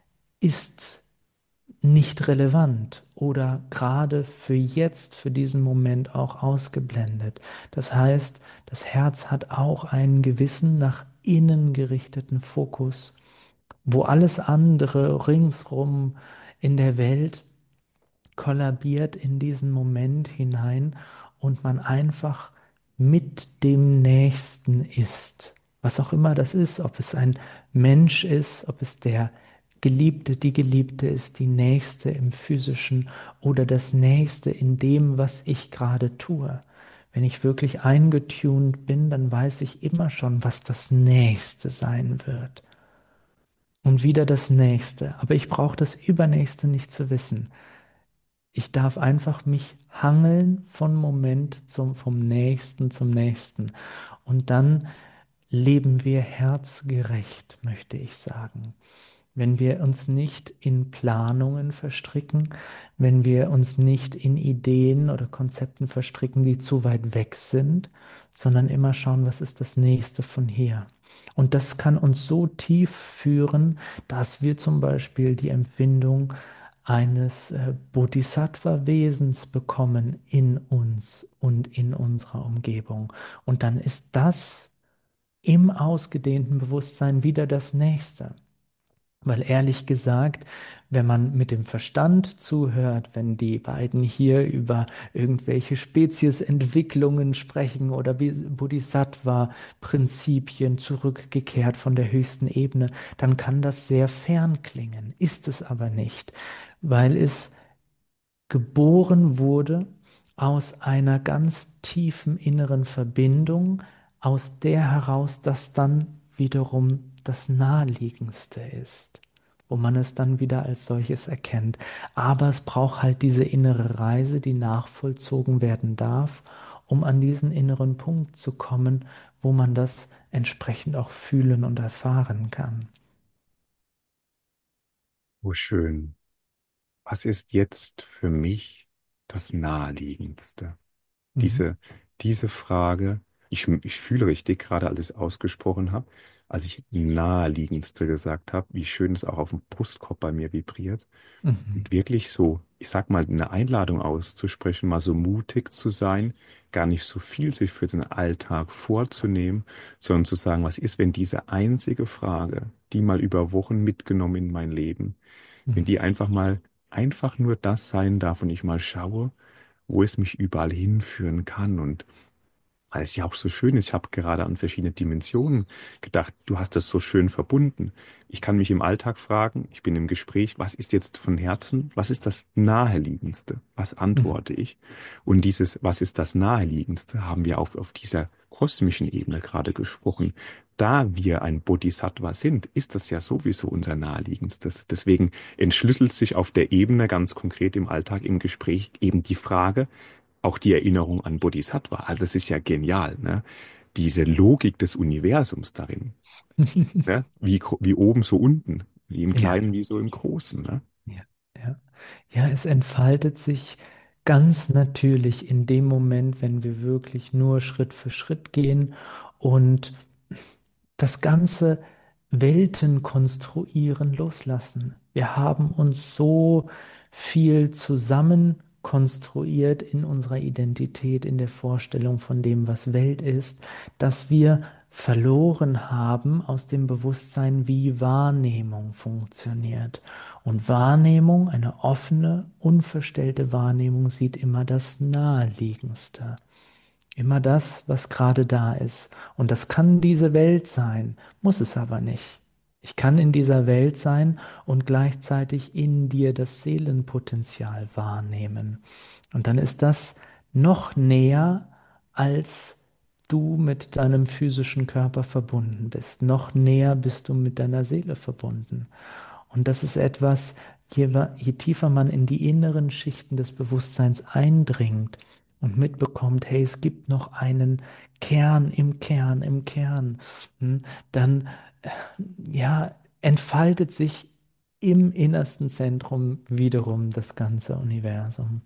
ist nicht relevant oder gerade für jetzt, für diesen Moment auch ausgeblendet. Das heißt, das Herz hat auch einen gewissen nach innen gerichteten Fokus, wo alles andere ringsrum in der Welt kollabiert in diesen Moment hinein und man einfach mit dem Nächsten ist. Was auch immer das ist, ob es ein Mensch ist, ob es der Geliebte, die Geliebte ist, die Nächste im physischen oder das Nächste in dem, was ich gerade tue. Wenn ich wirklich eingetunt bin, dann weiß ich immer schon, was das Nächste sein wird. Und wieder das Nächste. Aber ich brauche das Übernächste nicht zu wissen. Ich darf einfach mich hangeln von Moment zum, vom Nächsten zum Nächsten. Und dann leben wir herzgerecht, möchte ich sagen. Wenn wir uns nicht in Planungen verstricken, wenn wir uns nicht in Ideen oder Konzepten verstricken, die zu weit weg sind, sondern immer schauen, was ist das nächste von hier. Und das kann uns so tief führen, dass wir zum Beispiel die Empfindung eines äh, Bodhisattva-Wesens bekommen in uns und in unserer Umgebung. Und dann ist das im ausgedehnten Bewusstsein wieder das Nächste. Weil ehrlich gesagt, wenn man mit dem Verstand zuhört, wenn die beiden hier über irgendwelche Speziesentwicklungen sprechen oder Bodhisattva-Prinzipien zurückgekehrt von der höchsten Ebene, dann kann das sehr fern klingen, ist es aber nicht, weil es geboren wurde aus einer ganz tiefen inneren Verbindung, aus der heraus das dann wiederum das Naheliegendste ist, wo man es dann wieder als solches erkennt. Aber es braucht halt diese innere Reise, die nachvollzogen werden darf, um an diesen inneren Punkt zu kommen, wo man das entsprechend auch fühlen und erfahren kann. Oh, schön. Was ist jetzt für mich das Naheliegendste? Mhm. Diese, diese Frage, ich, ich fühle richtig, gerade als ich es ausgesprochen habe, als ich Naheliegendste gesagt habe, wie schön es auch auf dem Brustkorb bei mir vibriert. Mhm. Und wirklich so, ich sag mal, eine Einladung auszusprechen, mal so mutig zu sein, gar nicht so viel sich für den Alltag vorzunehmen, sondern zu sagen, was ist, wenn diese einzige Frage, die mal über Wochen mitgenommen in mein Leben, wenn Mhm. die einfach mal, einfach nur das sein darf und ich mal schaue, wo es mich überall hinführen kann. Und weil es ja auch so schön ist, ich habe gerade an verschiedene Dimensionen gedacht, du hast das so schön verbunden. Ich kann mich im Alltag fragen, ich bin im Gespräch, was ist jetzt von Herzen, was ist das Naheliegendste? Was Mhm. antworte ich? Und dieses, was ist das Naheliegendste, haben wir auf, auf dieser kosmischen Ebene gerade gesprochen. Da wir ein Bodhisattva sind, ist das ja sowieso unser Naheliegendstes. Deswegen entschlüsselt sich auf der Ebene ganz konkret im Alltag, im Gespräch eben die Frage, auch die Erinnerung an Bodhisattva. Also das ist ja genial, ne? Diese Logik des Universums darin, ne? Wie, gro- wie oben so unten, wie im Ja. Kleinen wie so im Großen, ne? Ja, ja. Ja, es entfaltet sich ganz natürlich in dem Moment, wenn wir wirklich nur Schritt für Schritt gehen und das ganze Welten konstruieren loslassen. Wir haben uns so viel zusammen konstruiert in unserer Identität, in der Vorstellung von dem, was Welt ist, dass wir verloren haben aus dem Bewusstsein, wie Wahrnehmung funktioniert. Und Wahrnehmung, eine offene, unverstellte Wahrnehmung, sieht immer das Naheliegendste. Immer das, was gerade da ist. Und das kann diese Welt sein, muss es aber nicht. Ich kann in dieser Welt sein und gleichzeitig in dir das Seelenpotenzial wahrnehmen. Und dann ist das noch näher, als du mit deinem physischen Körper verbunden bist. Noch näher bist du mit deiner Seele verbunden. Und das ist etwas, je, wa- je tiefer man in die inneren Schichten des Bewusstseins eindringt und mitbekommt, hey, es gibt noch einen Kern im Kern, im Kern, hm, dann äh, ja, entfaltet sich im innersten Zentrum wiederum das ganze Universum.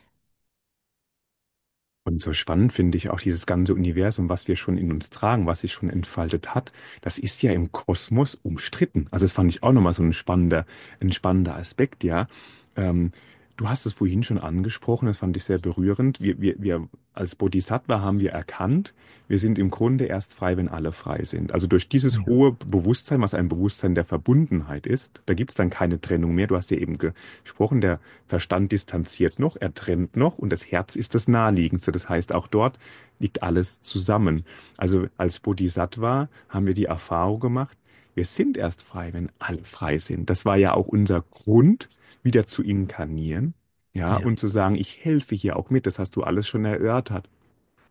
Und so spannend finde ich auch dieses ganze Universum, was wir schon in uns tragen, was sich schon entfaltet hat. Das ist ja im Kosmos umstritten. Also das fand ich auch nochmal so ein spannender, ein spannender Aspekt, ja. Ähm, Du hast es vorhin schon angesprochen, das fand ich sehr berührend. Wir, wir, wir als Bodhisattva haben wir erkannt, wir sind im Grunde erst frei, wenn alle frei sind. Also durch dieses Ja, hohe Bewusstsein, was ein Bewusstsein der Verbundenheit ist, da gibt es dann keine Trennung mehr. Du hast ja eben gesprochen, der Verstand distanziert noch, er trennt noch und das Herz ist das Naheliegendste. Das heißt, auch dort liegt alles zusammen. Also als Bodhisattva haben wir die Erfahrung gemacht, wir sind erst frei, wenn alle frei sind. Das war ja auch unser Grund, wieder zu inkarnieren, ja, ja, und zu sagen, ich helfe hier auch mit. Das hast du alles schon erörtert.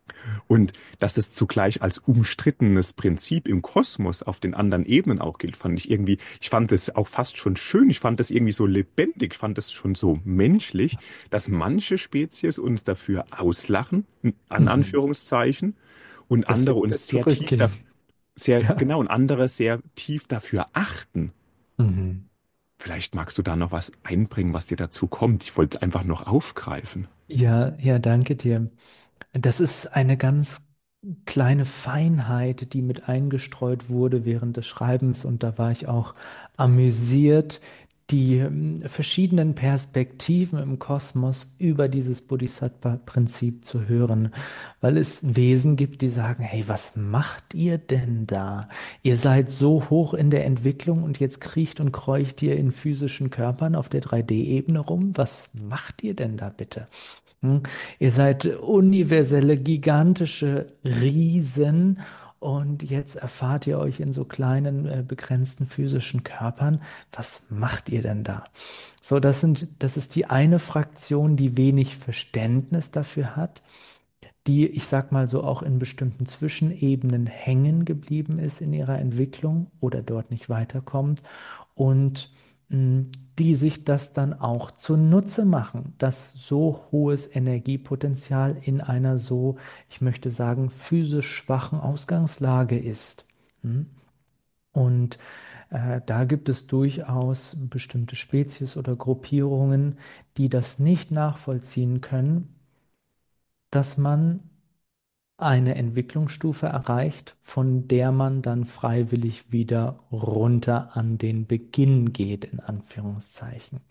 Und dass es zugleich als umstrittenes Prinzip im Kosmos auf den anderen Ebenen auch gilt, fand ich irgendwie, ich fand es auch fast schon schön, ich fand es irgendwie so lebendig, ich fand es schon so menschlich, dass manche Spezies uns dafür auslachen, an Mhm. Anführungszeichen, und Dass wir andere wieder uns sehr tief da, zurückgehen. sehr, Ja. genau, und andere sehr tief dafür achten. Mhm. Vielleicht magst du da noch was einbringen, was dir dazu kommt. Ich wollte es einfach noch aufgreifen. Ja, ja, danke dir. Das ist eine ganz kleine Feinheit, die mit eingestreut wurde während des Schreibens, und da war ich auch amüsiert, die ähm, verschiedenen Perspektiven im Kosmos über dieses Bodhisattva-Prinzip zu hören, weil es Wesen gibt, die sagen, hey, was macht ihr denn da? Ihr seid so hoch in der Entwicklung und jetzt kriecht und kreucht ihr in physischen Körpern auf der drei D-Ebene rum. Was macht ihr denn da bitte? Hm? Ihr seid universelle, gigantische Riesen, und jetzt erfahrt ihr euch in so kleinen, äh, begrenzten physischen Körpern. Was macht ihr denn da? So, das sind, das ist die eine Fraktion, die wenig Verständnis dafür hat, die, ich sag mal so, auch in bestimmten Zwischenebenen hängen geblieben ist in ihrer Entwicklung oder dort nicht weiterkommt, und mh, die sich das dann auch zunutze machen, dass so hohes Energiepotenzial in einer so, ich möchte sagen, physisch schwachen Ausgangslage ist. Hm? Und äh, da gibt es durchaus bestimmte Spezies oder Gruppierungen, die das nicht nachvollziehen können, dass man eine Entwicklungsstufe erreicht, von der man dann freiwillig wieder runter an den Beginn geht, in Anführungszeichen.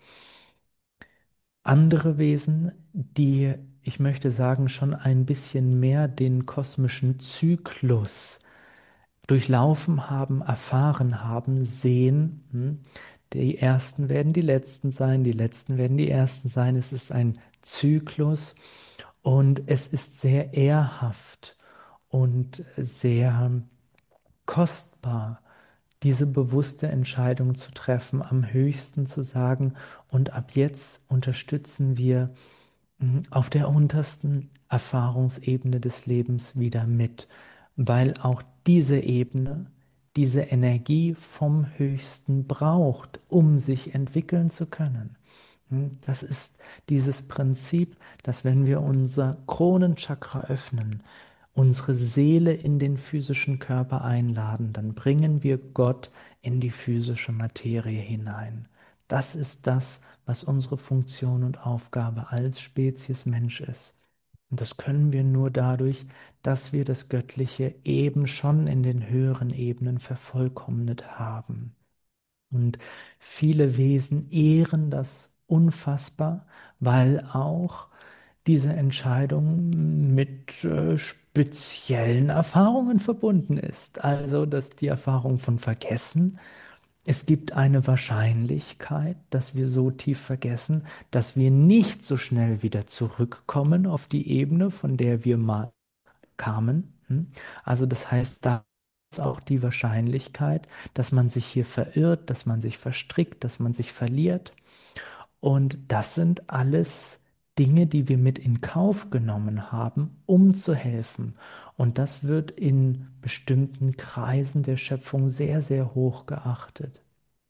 Andere Wesen, die, ich möchte sagen, schon ein bisschen mehr den kosmischen Zyklus durchlaufen haben, erfahren haben, sehen, hm, die Ersten werden die Letzten sein, die Letzten werden die Ersten sein. Es ist ein Zyklus, und es ist sehr ehrhaft und sehr kostbar, diese bewusste Entscheidung zu treffen, am höchsten zu sagen, und ab jetzt unterstützen wir mh, auf der untersten Erfahrungsebene des Lebens wieder mit, weil auch diese Ebene diese Energie vom Höchsten braucht, um sich entwickeln zu können. Hm, Das ist dieses Prinzip, dass wenn wir unser Kronenchakra öffnen, unsere Seele in den physischen Körper einladen, dann bringen wir Gott in die physische Materie hinein. Das ist das, was unsere Funktion und Aufgabe als Spezies Mensch ist. Und das können wir nur dadurch, dass wir das Göttliche eben schon in den höheren Ebenen vervollkommnet haben. Und viele Wesen ehren das unfassbar, weil auch diese Entscheidung mit äh, speziellen Erfahrungen verbunden ist. Also, dass die Erfahrung von Vergessen, es gibt eine Wahrscheinlichkeit, dass wir so tief vergessen, dass wir nicht so schnell wieder zurückkommen auf die Ebene, von der wir mal kamen. Hm? Also das heißt, da ist auch die Wahrscheinlichkeit, dass man sich hier verirrt, dass man sich verstrickt, dass man sich verliert. Und das sind alles Dinge, die wir mit in Kauf genommen haben, um zu helfen. Und das wird in bestimmten Kreisen der Schöpfung sehr, sehr hoch geachtet.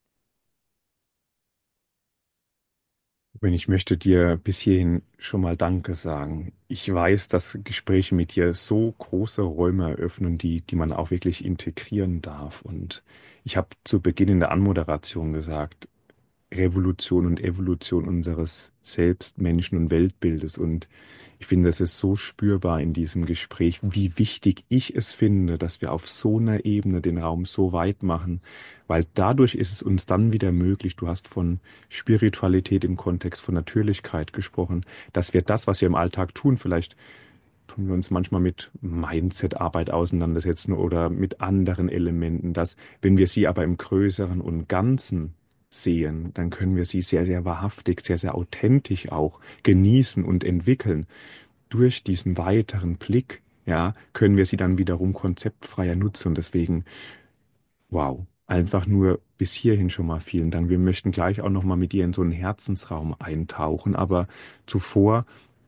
Und ich möchte dir bis hierhin schon mal Danke sagen. Ich weiß, dass Gespräche mit dir so große Räume eröffnen, die, die man auch wirklich integrieren darf. Und ich habe zu Beginn in der Anmoderation gesagt, Revolution und Evolution unseres Selbst-, Menschen- und Weltbildes. Und ich finde, es ist so spürbar in diesem Gespräch, wie wichtig ich es finde, dass wir auf so einer Ebene den Raum so weit machen, weil dadurch ist es uns dann wieder möglich, du hast von Spiritualität im Kontext von Natürlichkeit gesprochen, dass wir das, was wir im Alltag tun, vielleicht tun wir uns manchmal mit Mindset-Arbeit auseinandersetzen oder mit anderen Elementen, dass wenn wir sie aber im Größeren und Ganzen sehen, dann können wir sie sehr, sehr wahrhaftig, sehr, sehr authentisch auch genießen und entwickeln. Durch diesen weiteren Blick, ja, können wir sie dann wiederum konzeptfreier nutzen und deswegen, wow. Einfach nur bis hierhin schon mal vielen Dank. Wir möchten gleich auch noch mal mit dir in so einen Herzensraum eintauchen, aber zuvor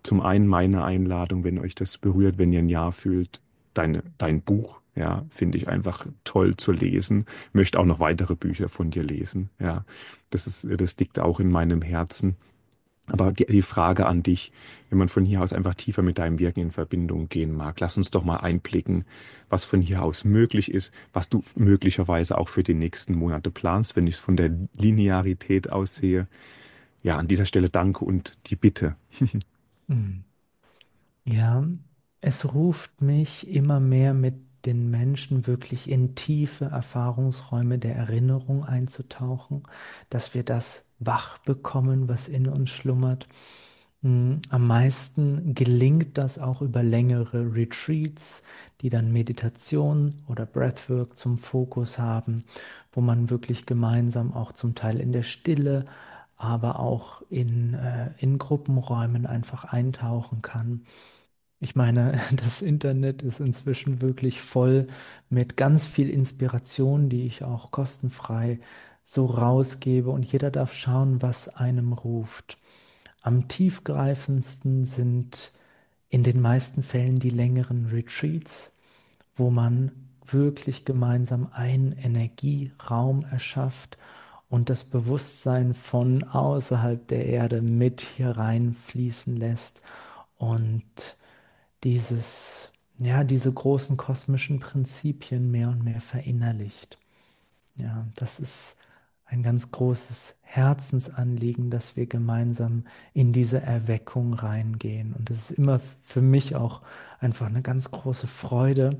zum einen meine Einladung, wenn euch das berührt, wenn ihr ein Ja fühlt, deine, dein Buch, ja, finde ich einfach toll zu lesen. Möchte auch noch weitere Bücher von dir lesen, ja. Das ist, das liegt auch in meinem Herzen. Aber die, die Frage an dich, wenn man von hier aus einfach tiefer mit deinem Wirken in Verbindung gehen mag, lass uns doch mal einblicken, was von hier aus möglich ist, was du möglicherweise auch für die nächsten Monate planst, wenn ich es von der Linearität aussehe. Ja, an dieser Stelle danke und die Bitte. Mhm. Ja, es ruft mich immer mehr mit den Menschen wirklich in tiefe Erfahrungsräume der Erinnerung einzutauchen, dass wir das wach bekommen, was in uns schlummert. Mm, Am meisten gelingt das auch über längere Retreats, die dann Meditation oder Breathwork zum Fokus haben, wo man wirklich gemeinsam auch zum Teil in der Stille, aber auch in, äh, in Gruppenräumen einfach eintauchen kann. Ich meine, das Internet ist inzwischen wirklich voll mit ganz viel Inspiration, die ich auch kostenfrei so rausgebe und jeder darf schauen, was einem ruft. Am tiefgreifendsten sind in den meisten Fällen die längeren Retreats, wo man wirklich gemeinsam einen Energieraum erschafft und das Bewusstsein von außerhalb der Erde mit hier reinfließen lässt und dieses, ja, diese großen kosmischen Prinzipien mehr und mehr verinnerlicht. Ja, das ist ein ganz großes Herzensanliegen, dass wir gemeinsam in diese Erweckung reingehen. Und es ist immer für mich auch einfach eine ganz große Freude,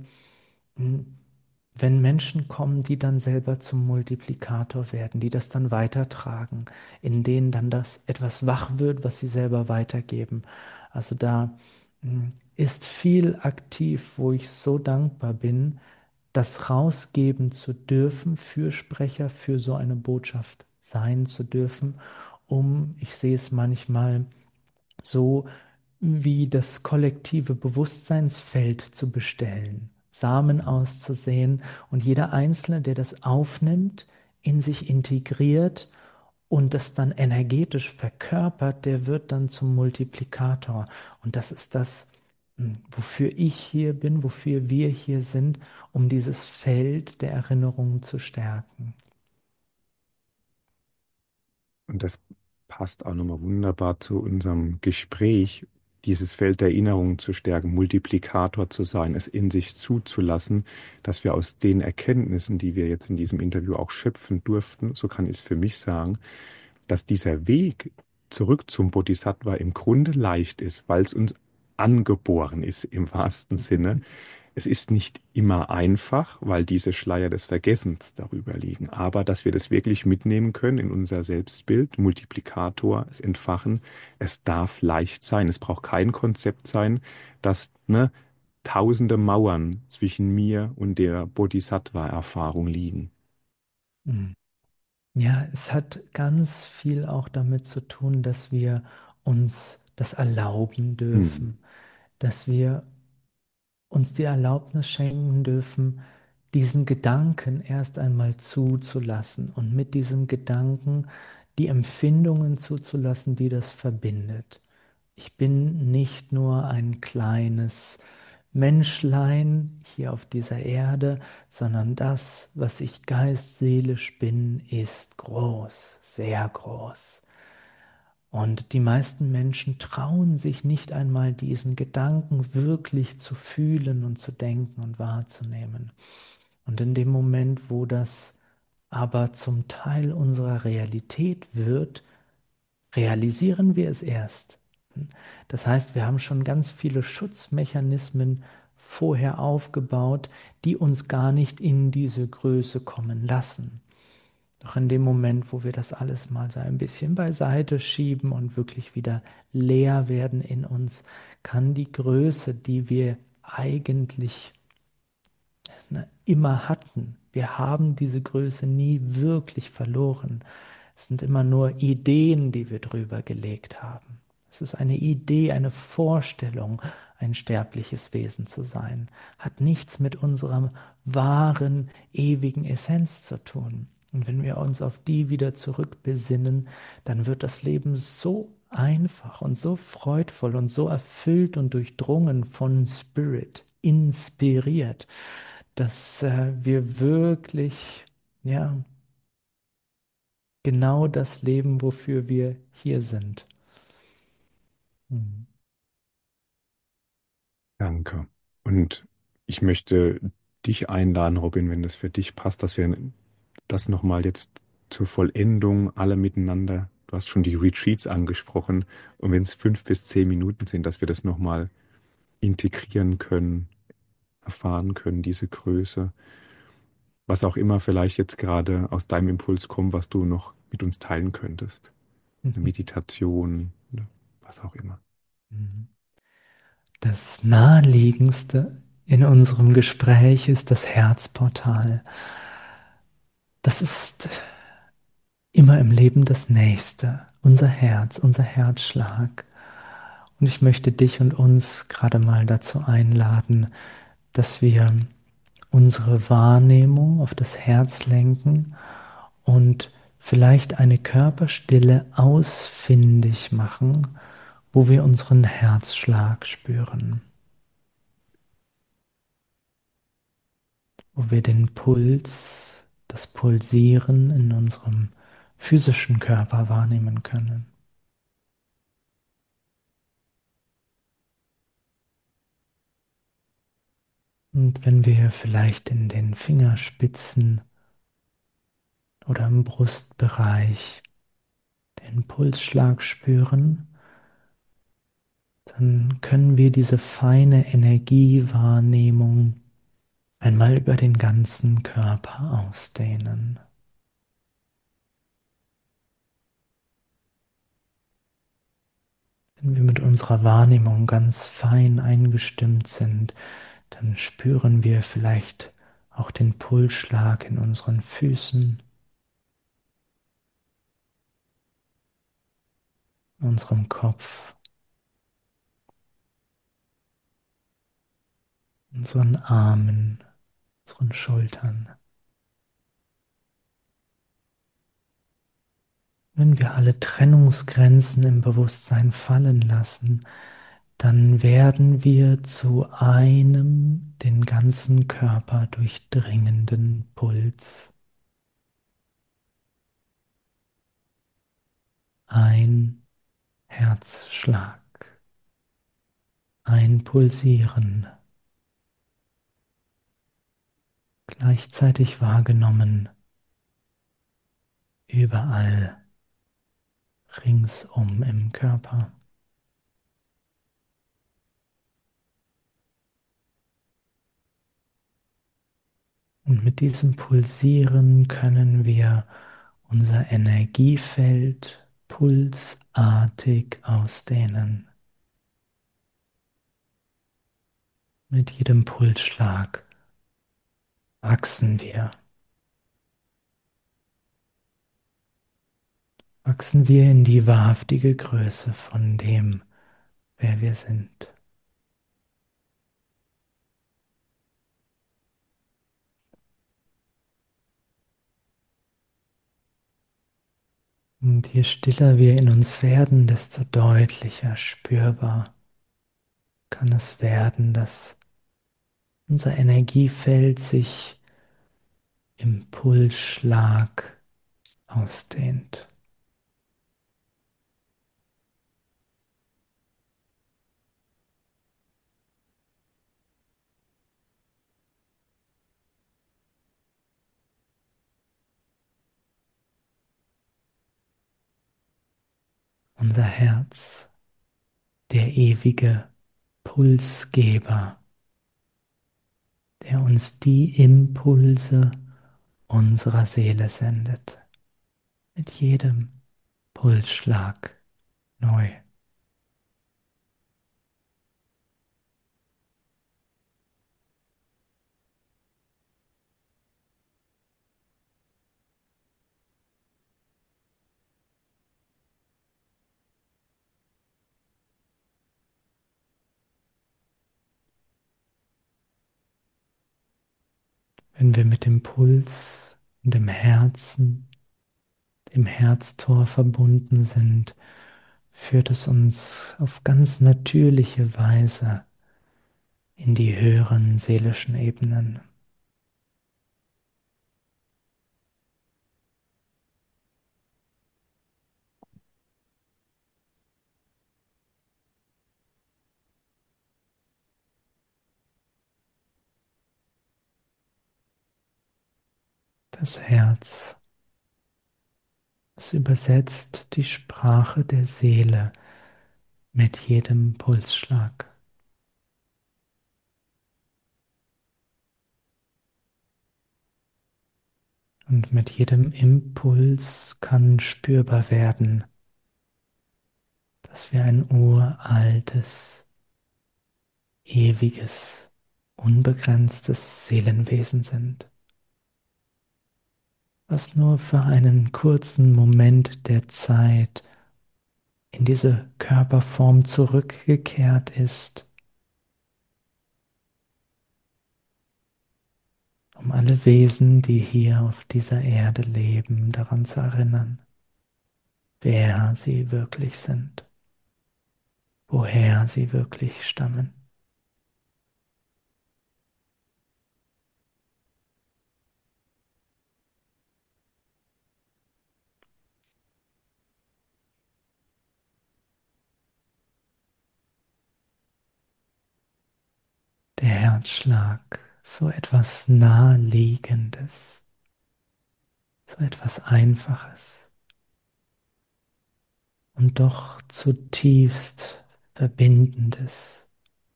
wenn Menschen kommen, die dann selber zum Multiplikator werden, die das dann weitertragen, in denen dann das etwas wach wird, was sie selber weitergeben. Also da mh, ist viel aktiv, wo ich so dankbar bin, das rausgeben zu dürfen, Fürsprecher für so eine Botschaft sein zu dürfen, um, ich sehe es manchmal so, wie das kollektive Bewusstseinsfeld zu bestellen, Samen auszusehen und jeder Einzelne, der das aufnimmt, in sich integriert und das dann energetisch verkörpert, der wird dann zum Multiplikator. Und das ist das, hm, wofür ich hier bin, wofür wir hier sind, um dieses Feld der Erinnerungen zu stärken. Und das passt auch nochmal wunderbar zu unserem Gespräch, dieses Feld der Erinnerung zu stärken, Multiplikator zu sein, es in sich zuzulassen, dass wir aus den Erkenntnissen, die wir jetzt in diesem Interview auch schöpfen durften, so kann ich es für mich sagen, dass dieser Weg zurück zum Bodhisattva im Grunde leicht ist, weil es uns angeboren ist im wahrsten Sinne. Es ist nicht immer einfach, weil diese Schleier des Vergessens darüber liegen, aber dass wir das wirklich mitnehmen können in unser Selbstbild, Multiplikator, es entfachen, es darf leicht sein. Es braucht kein Konzept sein, dass ne, tausende Mauern zwischen mir und der Bodhisattva-Erfahrung liegen. Hm. Ja, es hat ganz viel auch damit zu tun, dass wir uns das erlauben Hm. dürfen, dass wir uns die Erlaubnis schenken dürfen, diesen Gedanken erst einmal zuzulassen und mit diesem Gedanken die Empfindungen zuzulassen, die das verbindet. Ich bin nicht nur ein kleines Menschlein hier auf dieser Erde, sondern das, was ich geist-seelisch bin, ist groß, sehr groß. Und die meisten Menschen trauen sich nicht einmal diesen Gedanken wirklich zu fühlen und zu denken und wahrzunehmen. Und in dem Moment, wo das aber zum Teil unserer Realität wird, realisieren wir es erst. Das heißt, wir haben schon ganz viele Schutzmechanismen vorher aufgebaut, die uns gar nicht in diese Größe kommen lassen. Doch in dem Moment, wo wir das alles mal so ein bisschen beiseite schieben und wirklich wieder leer werden in uns, kann die Größe, die wir eigentlich, ne, immer hatten, wir haben diese Größe nie wirklich verloren. Es sind immer nur Ideen, die wir drüber gelegt haben. Es ist eine Idee, eine Vorstellung, ein sterbliches Wesen zu sein. Hat nichts mit unserer wahren, ewigen Essenz zu tun. Und wenn wir uns auf die wieder zurückbesinnen, dann wird das Leben so einfach und so freudvoll und so erfüllt und durchdrungen von Spirit, inspiriert, dass äh, wir wirklich, ja, genau das leben, wofür wir hier sind. Mhm. Danke. Und ich möchte dich einladen, Robin, wenn das für dich passt, dass wir das nochmal jetzt zur Vollendung alle miteinander, du hast schon die Retreats angesprochen, und wenn es fünf bis zehn Minuten sind, dass wir das nochmal integrieren können, erfahren können, diese Größe. Was auch immer vielleicht jetzt gerade aus deinem Impuls kommt, was du noch mit uns teilen könntest. Eine Mhm. Meditation, oder was auch immer. Mhm. Das Naheliegendste in unserem Gespräch ist das Herzportal. Das ist immer im Leben das Nächste, unser Herz, unser Herzschlag. Und ich möchte dich und uns gerade mal dazu einladen, dass wir unsere Wahrnehmung auf das Herz lenken und vielleicht eine Körperstille ausfindig machen, wo wir unseren Herzschlag spüren, wo wir den Puls, das Pulsieren in unserem physischen Körper wahrnehmen können. Und wenn wir vielleicht in den Fingerspitzen oder im Brustbereich den Pulsschlag spüren, dann können wir diese feine Energiewahrnehmung einmal über den ganzen Körper ausdehnen. Wenn wir mit unserer Wahrnehmung ganz fein eingestimmt sind, dann spüren wir vielleicht auch den Pulsschlag in unseren Füßen, in unserem Kopf, unseren Armen, unseren Schultern. Wenn wir alle Trennungsgrenzen im Bewusstsein fallen lassen, dann werden wir zu einem den ganzen Körper durchdringenden Puls. Ein Herzschlag, ein Pulsieren, gleichzeitig wahrgenommen, überall ringsum im Körper. Und mit diesem Pulsieren können wir unser Energiefeld pulsartig ausdehnen. Mit jedem Pulsschlag wachsen wir. Wachsen wir in die wahrhaftige Größe von dem, wer wir sind. Und je stiller wir in uns werden, desto deutlicher spürbar kann es werden, dass unser Energiefeld sich im Pulsschlag ausdehnt. Unser Herz, der ewige Pulsgeber, der uns die Impulse unserer Seele sendet, mit jedem Pulsschlag neu. Wenn wir mit dem Puls und dem Herzen, dem Herztor verbunden sind, führt es uns auf ganz natürliche Weise in die höheren seelischen Ebenen. Das Herz, es übersetzt die Sprache der Seele mit jedem Pulsschlag. Und mit jedem Impuls kann spürbar werden, dass wir ein uraltes, ewiges, unbegrenztes Seelenwesen sind, was nur für einen kurzen Moment der Zeit in diese Körperform zurückgekehrt ist, um alle Wesen, die hier auf dieser Erde leben, daran zu erinnern, wer sie wirklich sind, woher sie wirklich stammen. Der Herzschlag, so etwas Naheliegendes, so etwas Einfaches und doch zutiefst Verbindendes.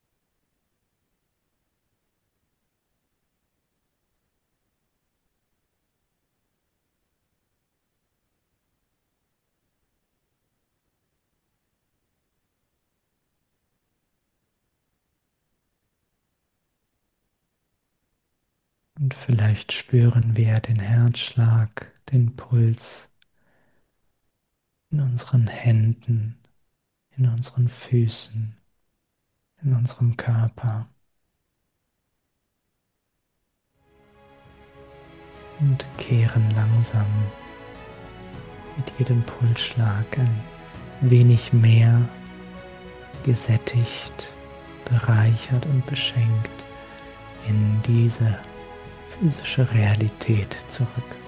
Und vielleicht spüren wir den Herzschlag, den Puls in unseren Händen, in unseren Füßen, in unserem Körper. Und kehren langsam mit jedem Pulsschlag ein wenig mehr gesättigt, bereichert und beschenkt in diese physische Realität zurück.